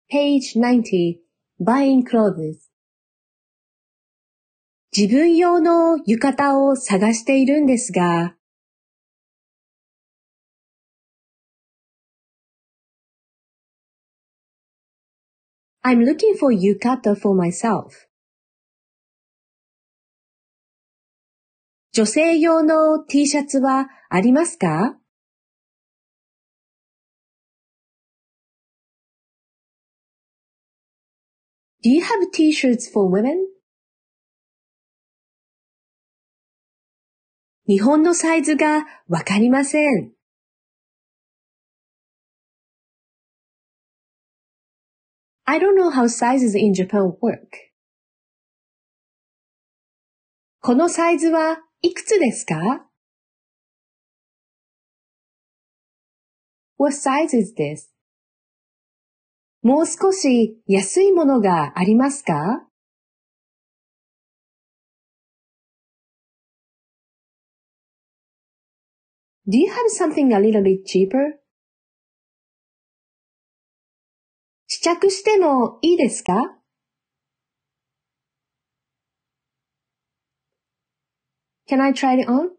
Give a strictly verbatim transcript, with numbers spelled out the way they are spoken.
Page ninety, Buying Clothes 自分用の浴衣を探しているんですが、I'm looking for yukata for myself. 女性用の T シャツはありますか？ Do you have T-shirts for women? 日本のサイズがわかりません。I don't know how sizes in Japan work. このサイズはいくつですか？ What size is this? もう少し安いものがありますか？ Do you have something a little bit cheaper? 試着してもいいですか？ Can I try it on?